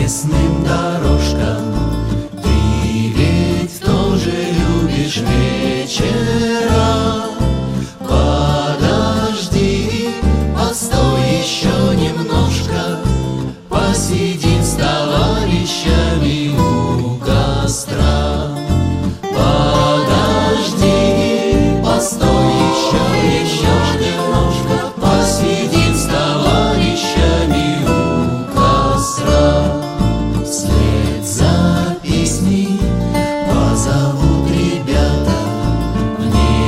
лесным дорожкам. Ты ведь тоже любишь вечера. Подожди, постой еще немножко, посидим с товарищами у костра. Подожди, постой еще немножко, посидим с товарищами у костра. Вслед за песней позовут ребята в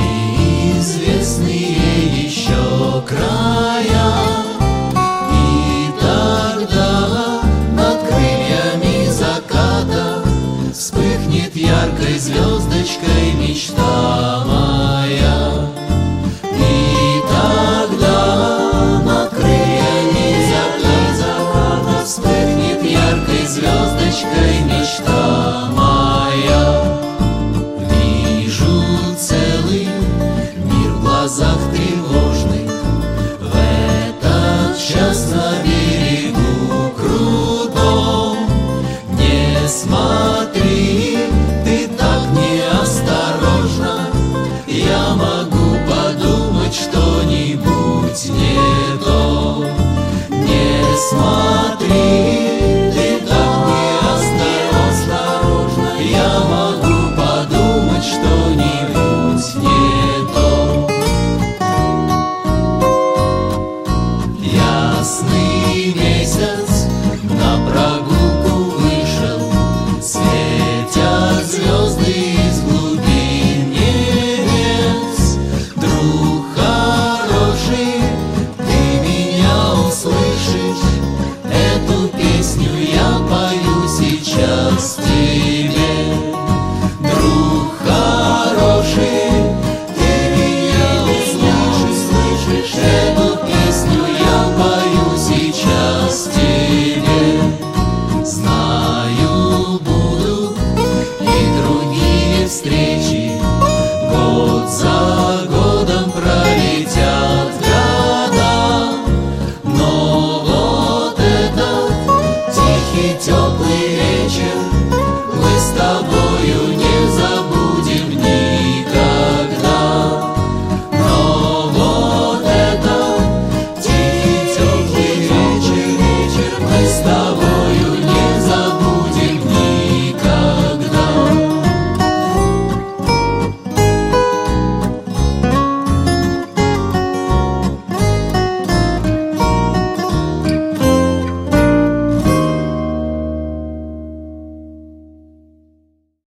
неизвестные еще края. И тогда над крыльями заката вспыхнет яркой звездочкой мечта моя. И тогда над крыльями заката вспыхнет яркой звездочкой мечта моя. Вижу целый мир в глазах тревожных, в этот час на берегу крутом. Не смотри, ты так неосторожно, я могу подумать что-нибудь не то. Не смотри, ты так неосторожно, я могу подумать что-нибудь не то. Ясный месяц на прогулку вышел, светят звезды из глубин небес. Друг хороший, ты меня услышишь? Эту песню я пою сейчас тебе.